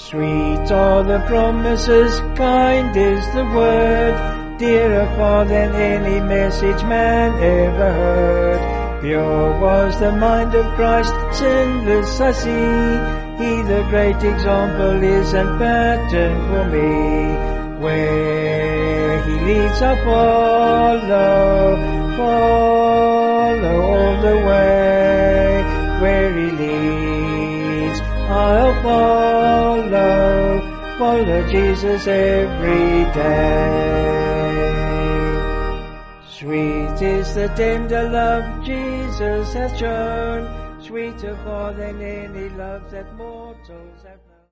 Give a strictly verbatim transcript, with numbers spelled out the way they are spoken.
Sweet are the promises, kind is the word, dearer far than any message man ever heard. Pure was the mind of Christ, sinless I see, he the great example is and pattern for me. Where he leads I'll follow, follow all the way. Where he leads I'll follow, follow Jesus every day. Sweet is the tender love Jesus hath shown, sweeter far than any love that mortals have known.